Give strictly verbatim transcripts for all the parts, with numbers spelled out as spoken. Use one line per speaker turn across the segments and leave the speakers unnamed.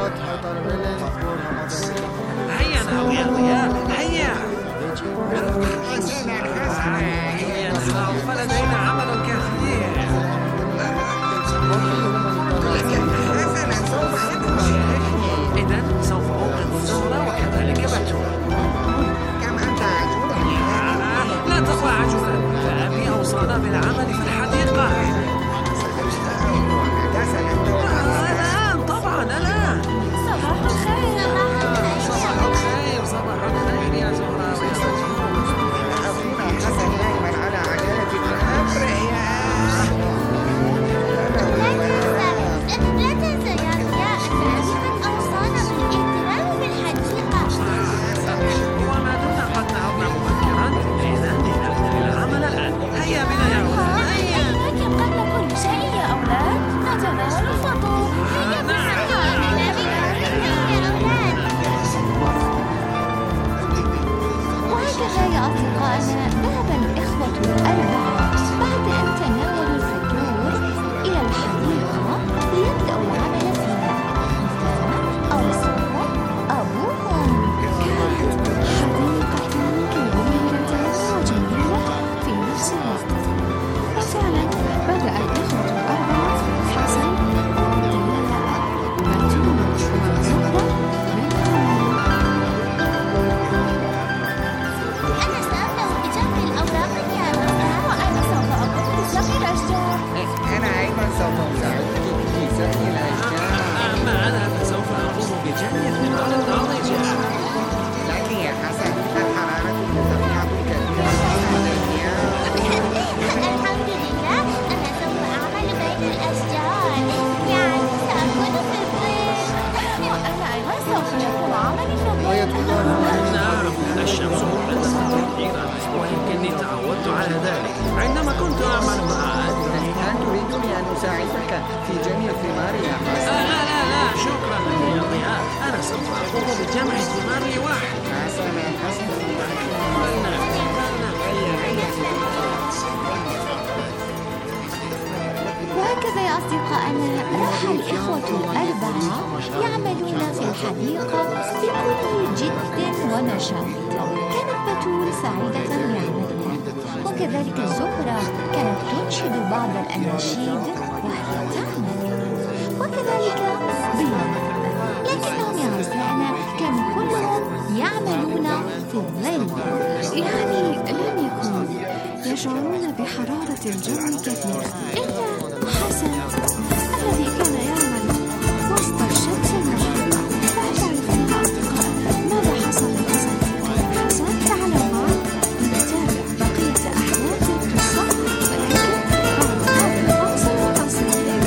هيا ناوي يا ضياء، هيا هيا نحاول، فلدينا عمل كثير. إذن سوف أوقف الزهرة وكذلك بتول. لا تقوى عجولا، فأبي أوصانا بالعمل في الحديقة. الآن طبعا الآن.
صباح الخير.
صباح الخير، صباح الخير يا زهرة ويا بتول.
أخونا حسن دائما على عجلة الأمر يا
لا تنسى يا ضياء أن أبي قد أوصانا بالاهتمام بالحديقة.
وما دمنا قد نهضنا مبكرا، إذن لنبدأ العمل الآن. هيا بنا يا أولاد، هيا.
لكن قبل كل شيء يا أولاد نتناول الفطور. هيا بسرعة. وهكذا يا أصدقائنا ذهب الإخوة الأربعة بعد أن تناولوا الفطور إلى الحديقة ليبدأوا العمل فيها. أوصاهم أبوهم. كانت حديقة كبيرة وجميلة في نفس الوقت. وفعلا بدأ الإخوة الأربعة حسن ودياء وبتول وزهرة بالعمل. أنا سأبدأ بجمع الأوراق يا ضياء، وأنا سوف أقوم بسقي الأشجار.
أنا أيضا سوف أساعدك في سقي الأشجار.
أما أنا فسوف أقوم بجمع الثمار الناضجة.
لكن يا حسن الحرارة مرتفعة كثيرا علي.
الحمد لله، أنا سوف أعمل بين الأشجار، يعني سأكون في الظل. وأنا أيضا سوف يكون عملي في الظل.
نعم، الشمس مؤلمة كثيرا، ولكني تعودت على ذلك عندما كنت أعمل مع أبي.
هل تريدني أن أساعدك في جمع الثمار يا
آه
حسن؟
لا لا لا، شكرا لك يا ضياء، أنا سوف أقوم بجمع الثمار لوحدي.
حسنا حسنا.
وهكذا يا أصدقائنا راح الإخوة الأربعة يعملون في الحديقة بكل جد ونشاط. كانت بتول سعيدة بعملها، وكذلك زهرة كانت تنشد بعض الأناشيد وهي تعمل، وكذلك ضياء. لكنهم يا أصدقائنا كانوا كلهم يعملون في الظل، يعني لم يكونوا يشعرون بحرارة الجو كثيرا إلا حسن الذي كان يعمل وسط الشمس المشرقة. وهل تعرفون يا أصدقائنا ماذا حصل لحسن؟ حسن تعالوا معنا لنتابع بقية أحداث القصة، ولكن بعد هذا الفاصل القصير.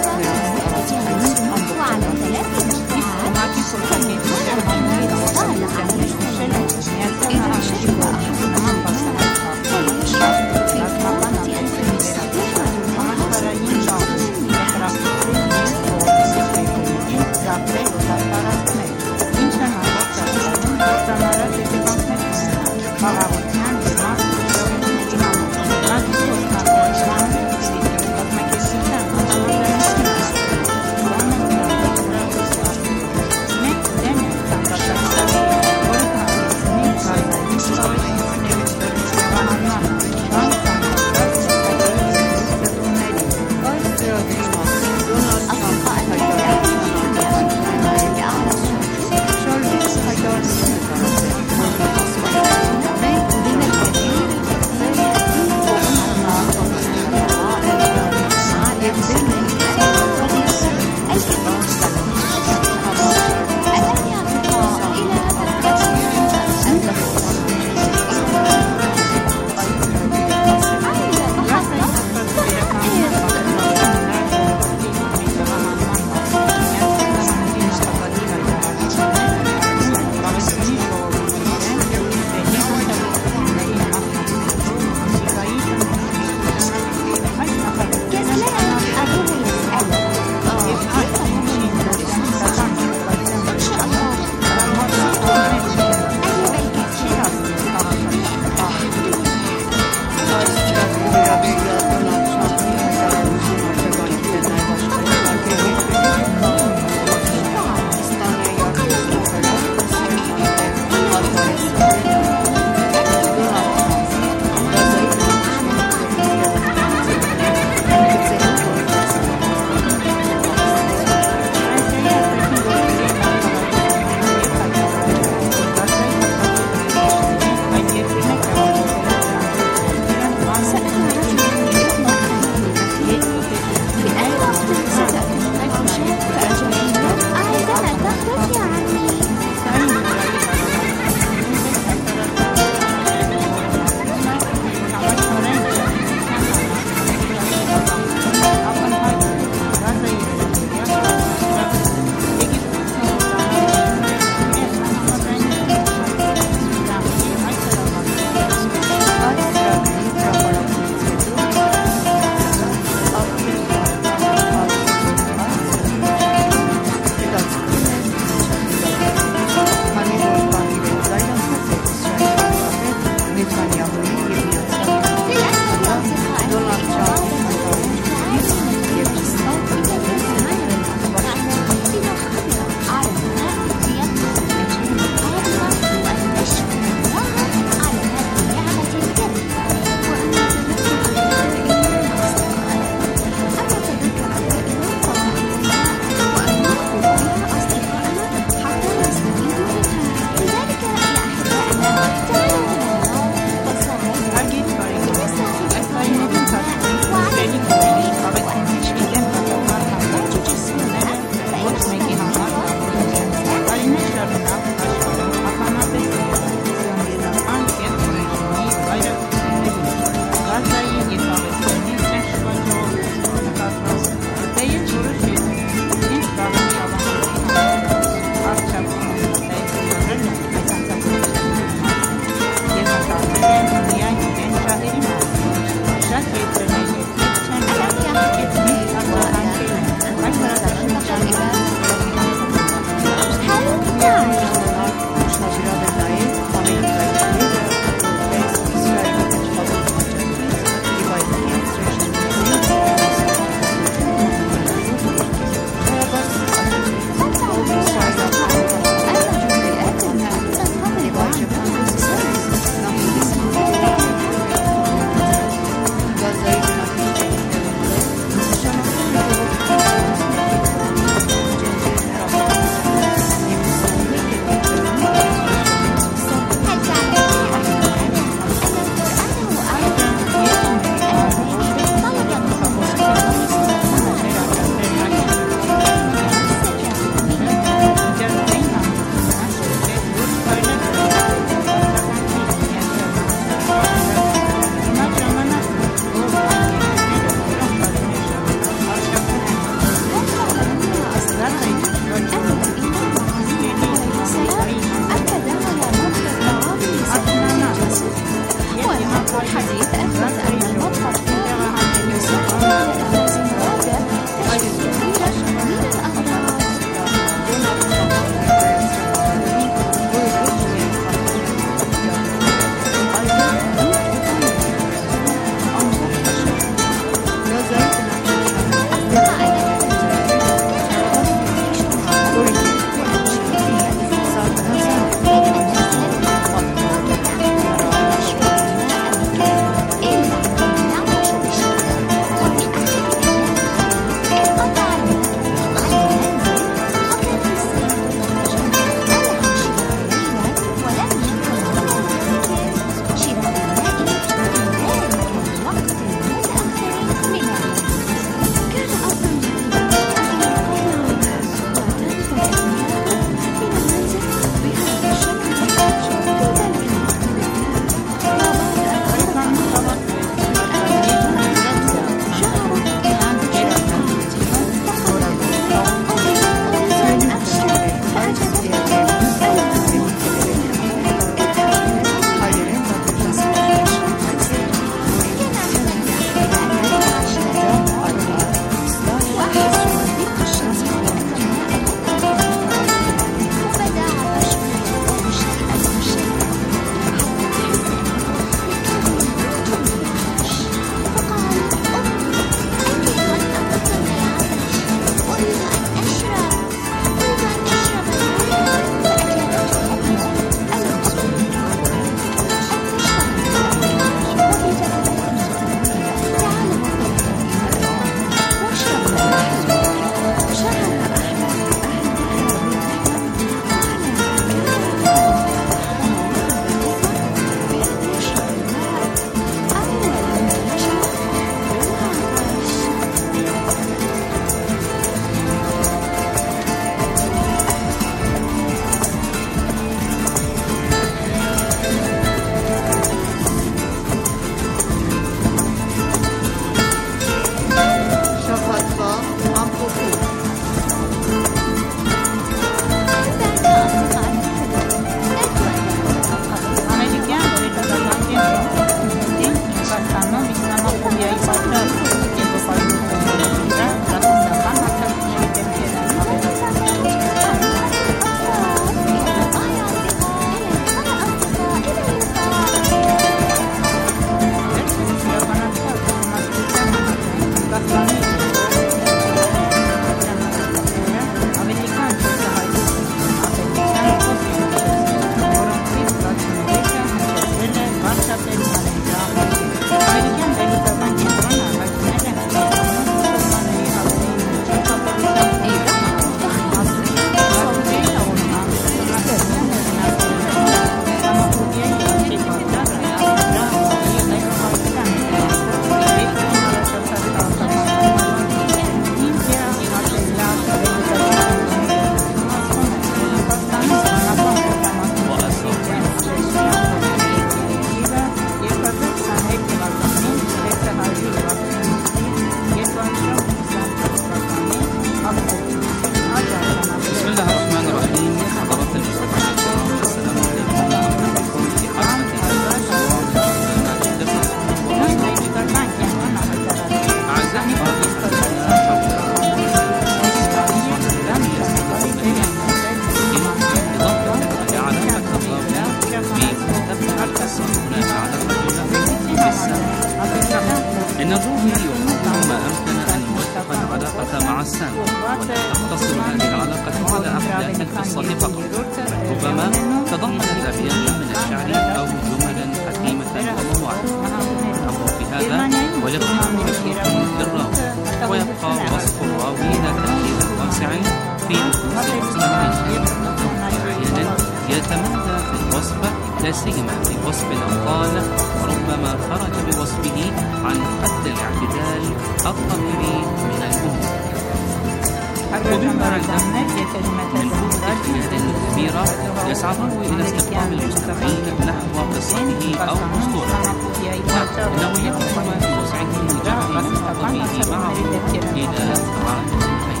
ولا تقتصر هذه العلاقة على أحداث القصة فقط، ربما تضمنت أبياتا من الشعر أو جملا حكيمة ومواعظ. الأمر في هذا والاغتنام مشروط للراوي، ويبقى وصف الراوي ذا تأثير واسع في نفوس المستمعين. أحيانا يتمادى في الوصف، لا سيما في وصف الأبطال، وربما خرج بوصفه عن حد الاعتدال الطبيعي من الأمور. ومما عنده من اختيار كبيرة يسعى الراوي إلى استقطاب المستمعين نحو قصته أو أسطورته، إنه يكتب ما في وسعه لجعل مخاطبيه معه إلى عالم الخير.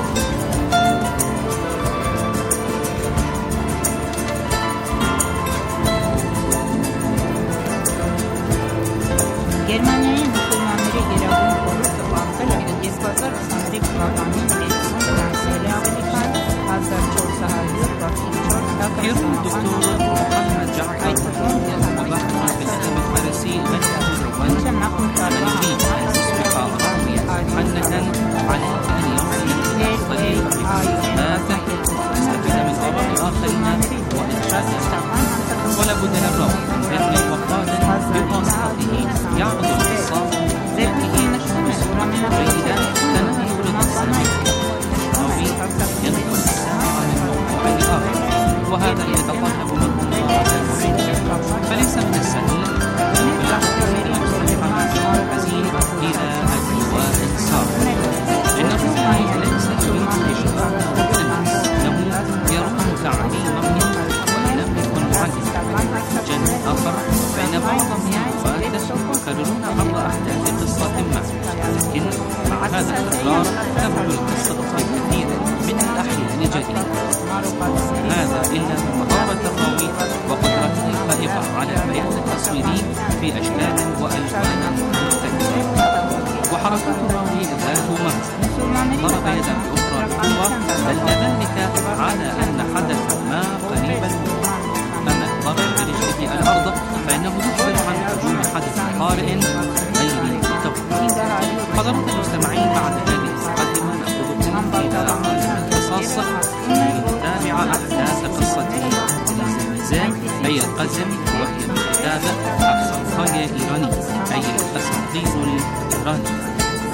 Germania'nın Müslümanları Irak'ın korusu Bankala Gezbazar Sanrik Vatan'ın Edson Fransiyeli Amerikan Hazar Çok Sahayı Bakın Çok
يروي الدكتور محمد جعفر مبحث في الأدب الفارسي غير الروان الذي يصبح راويا محنكا على أن يعلن الطريق بإثبات يستفيد من آراء الآخرين وإرشاد السمع. ولا بد للراوي من فهم وقاد بواسطته يعرض القصة التي تصبح جيدة تنقل التصنيف. الراوي ينقل السامع من موضوع الآخر، وهذا يتطلب منه مهارة، فليس من السهل نقل المصطلح من الحزين إلى أجواء السارة. إنه ليس يريد الإشباع بالناس، إنه يرون تعليما منه وإن لم يكن معلما. جانب آخر فإن بعضهم يكررون عرض أحداث قصة ما، لكن مع هذا التكرار تبدو القصة في كثير من الأحيان جديدة. هذا إلا من مهارة الراوي وقدرته الفائقة على البيان التصويري في أشكال وألوان مختلفة. وحركات الراوي ذات مغزى، ضرب يدا بأخرى بقوة، دل ذلك على أن حدث ما قريبا. أما الضرب برجله الأرض فإنه يخبر عن هجوم حدث طارئ غير متوقع. حضرات المستمعين، بعد هذه المقدمة نأخذكم إلى عالم القصص لنتابع أحداث قصة الزمزام أي القزم، وهي بكتابة أفسانخايا إيراني أي الأساطير الإيرانية.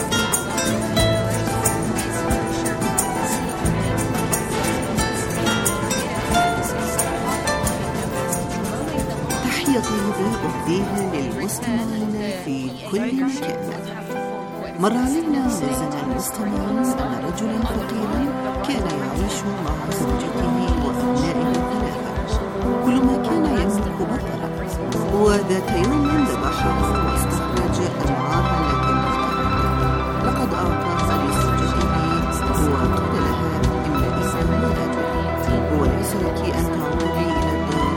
تحية أهديها للمستمعين في كل مكان. مر علينا من زمن مستمعين أن رجلا فقيرا كان يعيش مع زوجته وأبنائه الثلاثة، كل ما كان يملك بقرة، وذات يوم ذبحها واستخرج أمعاءها التي انقطعت. لقد أعطاها لزوجته وقال لها: إن إذا ولدت وليس لك أن تعودي إلى الدار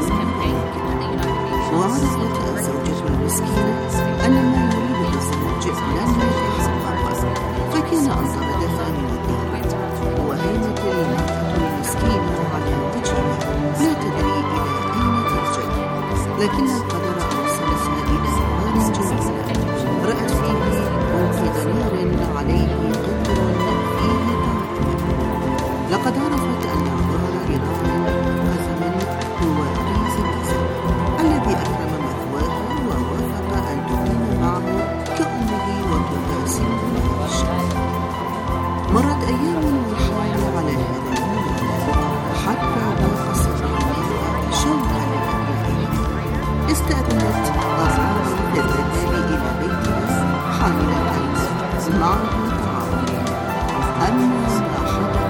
دون. وعرفت الزوجة المسكينة أن ما يريد الزوج لن يتحقق، فكان أن طردها من الدار. وهانت المرأة المسكينة على وجهها لا تدري إلى أين ترجع، لكن القدر أرسلها إلى نهار جميل رأت فيه موقد نار عليه قدر فيه طاقة. لقد عرفت أن عبارة رضاع قزم هو رئيس القزم الذي أكرم مثواها ووافق أن تكون معه كأمه وتقاسمه الشعب. مرت أيام والحال على هذا المنوال حتى ضاق صدرها شوقا لأبنائها. استأذنت الراوي للذهاب إلى بيتها حاملة معه طعام. أما ما حدث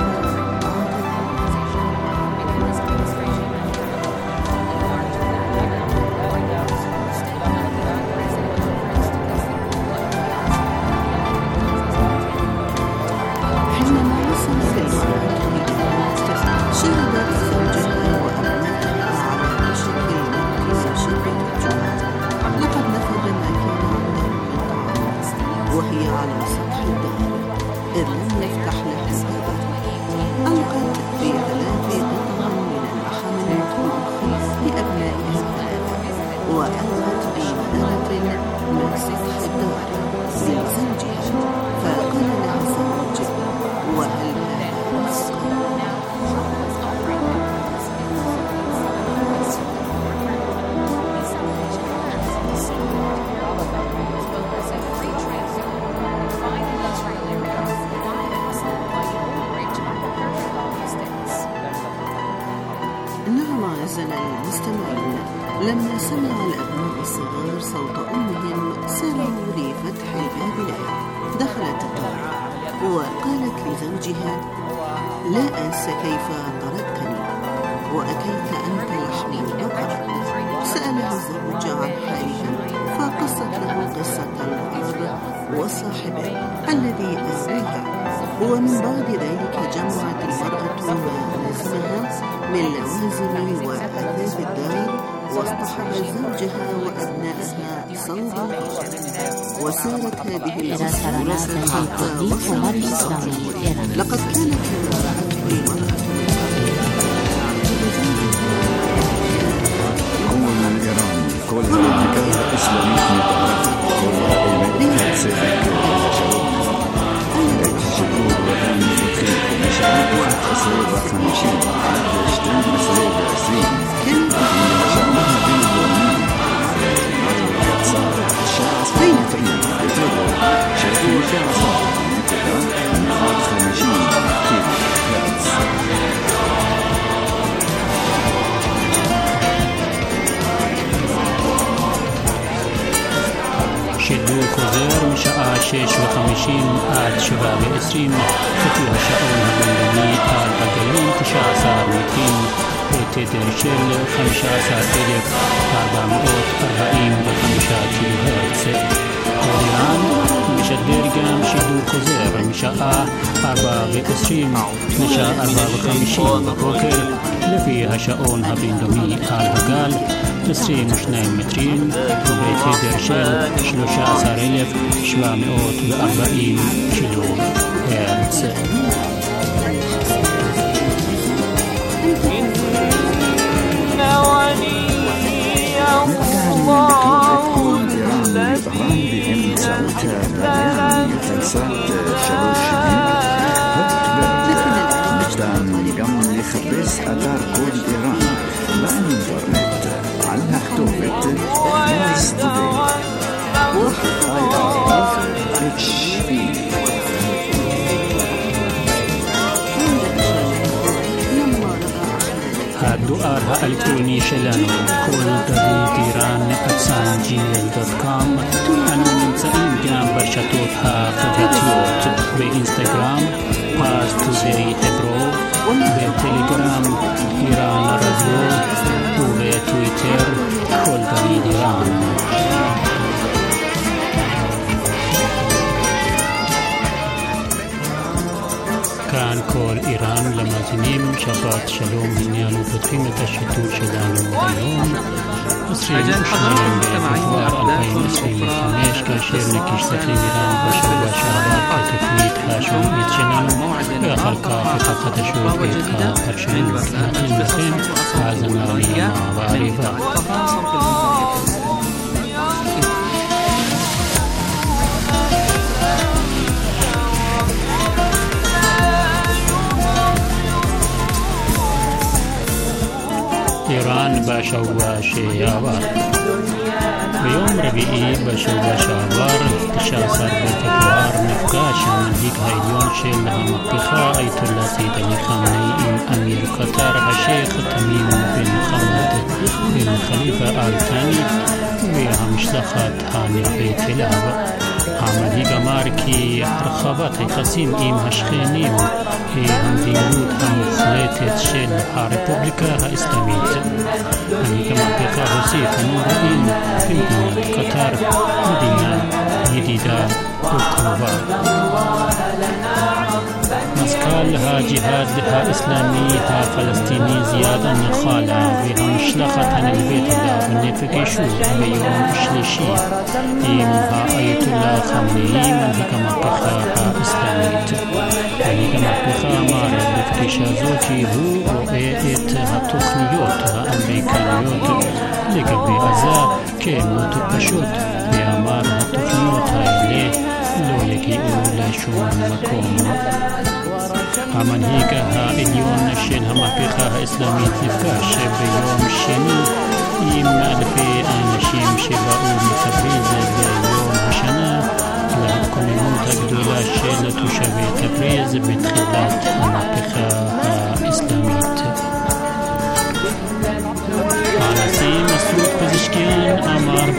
وهي على سطح الدار إذ لم يفتح لها بابا. ألقت في ثلاث قطع من اللحم المطبوخ لأبنائها الثلاثة، وألقت بمنارة من سطح الدار لزوجها، فقال لها الزوج: وهل معزنا المستمعين، لما سمع الأبناء الصغار صوت أمهم سارعوا لفتح الباب لها. دخلت الدار وقالت لزوجها: لا أنسى كيف طردتني وأكلت أنت لحم البقرة. سألها الزوج عن حالها فقصت له قصة الأب والصاحب الذي آذاها، ومن بعد ذلك جمعت المرأة ما لزمها من لوازم وأثاث الدار، واصطحبت زوجها وأبنائها صوب الحجر، وسارت هذه الأسرة حتى وصلت إلى لقد كانت المرأة
كل المملكة الإسلامية متعرفة كل سيدك شكور وطن فكري مشاعر خسر وخمشين عدشتين مسلوب عسرين في مشاعرها بالبومين مرة صار الشعر فين فين يتوضع شايفين فيها صار انتقال نهار خمشين كيف كلاس
שידור חוזר משעה שש וחמישים עד שבע ועשרים לפי השעון הבינלאומי על הגלים תשע עשרה מטרים בתדר של חמישה עשר אלף ארבע מאות ארבעים וחמישה קילו הרץ. איראן משדר גם שידור חוזר משעה ארבע ועשרים לשעה ארבע וחמישים בבוקר לפי השעון הבינלאומי על הגל עשרים ושניים מטרים ובתדר של שלושה עשר אלף שבע מאות וארבעים קילו הרץ.
גם לחפש אתר קוד איראן באינטרנט על הכתובת נורס טודיי איי אר אייץ' פי.
הדואר האלקטרוני שלנו כל דוד איראן אצן ג'ימייל דוט קום. אנו נמצאים גם ברשתות החברתיות באינסטגרם פאס טודיי hebro, בטלגרם איראן רדיו ובטוויטר כל דוד איראן. כאן כל איראן למאזינים, שבת שלום. הנה אנו פותחים את השידור שלנו היום עשרים ושניים בפברואר אלפיים עשרים וחמש, כאשר נקיש סכין איראן בשבוע שעבר כתוכנית השבועית שלנו, ואחר כך את החדשות ואת הפרשנות. נאחל לכם האזנה נעימה ועריבה. איראן בשבוע שעבר. ביום רביעי בשבוע שעבר, תשעה עשר בפברואר, נפגש המנהיג העליון של המהפכה אייתוללה סייד עלי חמינאי עם אמיר קטר השייח תמים בן חמד בן חליפה אל ת'אני והמשלחת הנלווית אליו. המנהיג אמר כי הרחבת היחסים עם השכנים היא המדיניות המוחלטת של הרפובליקה האסלאמית. מנהיג המהפכה הוסיף: אנו רואים במדינת קטר מדינה ידידה וקרובה. מזכ"ל הג'יהאד האסלאמי הפלסטיני זיאד א-נחאלה והמשלחת הנלווית אליו נפגשו ביום שלישי עם האייתוללה חמינאי מנהיג המהפכה האסלאמית. מנהיג המהפכה אמר בפגישה זאת שהוא רואה את התוכניות האמריקניות לגבי עזה כמטופשות, ואמר התוכניות האלה לא יגיעו לשום מקום. המנהיג העליון של המהפכה האסלאמית נפגש ביום שני עם אלפי אנשים שבאו מתבריז ביום השנה להתכוננות הגדולה של תושבי תבריז בתחילת המהפכה האסלאמית.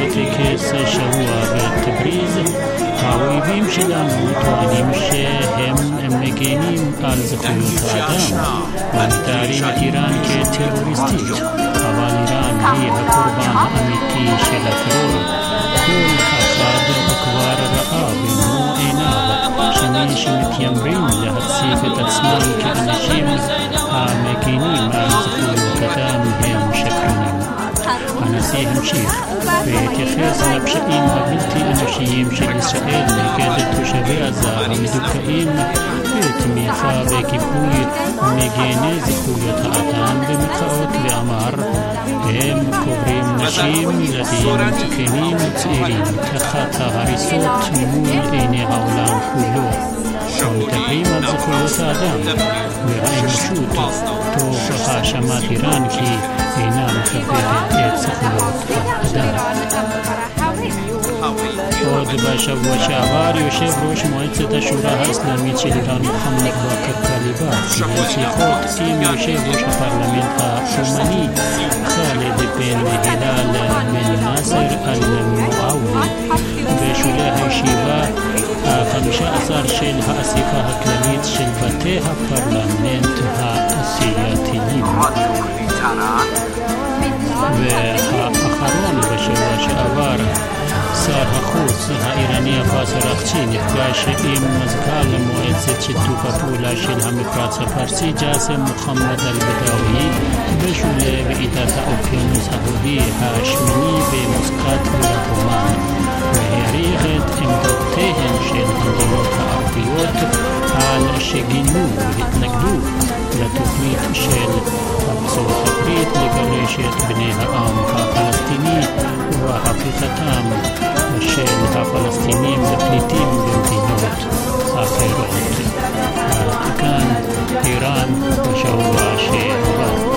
בטקס שבוע בתבריז. האויבים שלנו טוענים שהם מגנים על זכויות האדם ומתארים את איראן כטרוריסטית, אבל איראן היא הקורבן האמיתי של הטרור. כל אחד כבר ראה במו עיניו שמי שמתיימרים להציג את עצמם כאנשים המגנים על זכויות אדם הם שקרנים. הנשיא המשיך והתייחס לפשעים הבלתי אנושיים של ישראל נגד תושבי עזה המדוכאים בתמיכה וגיבוי מגני זכויות האדם במחאות, ואמר הם קוברים נשים, ילדים, זקנים וצעירים תחת ההריסות מול עיני העולם כולו. ומדברים על זכויות האדם והאנושות תוך האשמת איראן כי אינה מכבדת את זכויות האדם. עוד בשבוע שעבר יושב ראש מועצת השורא האסלאמית של איראן מוחמד באקר קליבאף קיים שיחות עם יושב ראש הפרלמנט התימני ח'אלד בן הילאל בן נאסר אל-מועאווי. בשולי הישיבה החמישה עשר של האספה הכללית של בתי הפרלמנט האסייתיים. והאחרון בשבוע שעבר שר החוץ האיראני עבאס אראגצ'י נפגש עם מזכ"ל מועצת שיתוף הפעולה של המפרץ הפרסי ג'אסם מוחמד אל-בדאווי בשולי ועידת האוקיינוס ההודי השמיני במוסקת ובעומאן, והעריך את עמדותיהן של המדינות הערביות על שגינו והתנגדו לתוכנית של ארצות הברית לגרש את בני העם הפלסטיני והפיכתם של הפלסטינים לפליטים במדינות אחרות. עד כאן איראן בשבוע שעבר.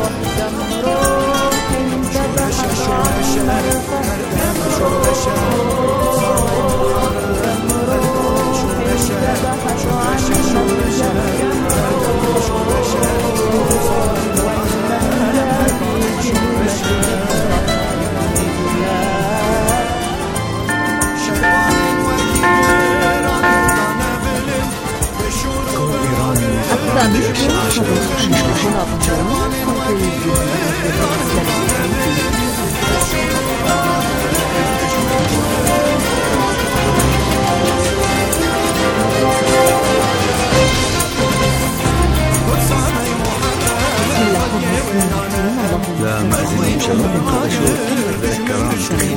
למאזינים שלנו חדשות וקרם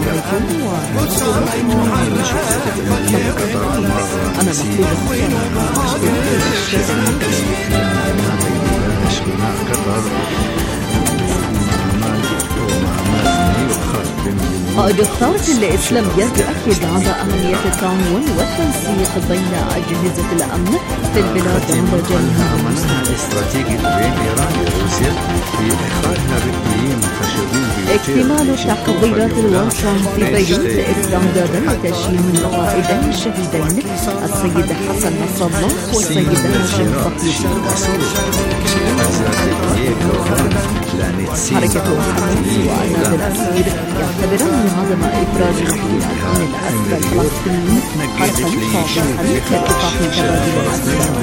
الدكتورة الإسلامية تؤكد على أهمية التعاون والتنسيق بين أجهزة الأمن في البلاد ومجالها
الاستراتيجي بين إيران وروسيا في إخراجها بالدين خشبين
اكتمال التحضيرات الواصلة في بيروت استعدادا لتشييع القائدين الشهيدين السيد حسن نصر الله والسيدة شرف حركة حماس وعناد الأسير يعتبرون عدم إفراج الاحتلال عن الأسرى الفلسطينيين حركا صادقا لارتفاع تبادل الأسرى.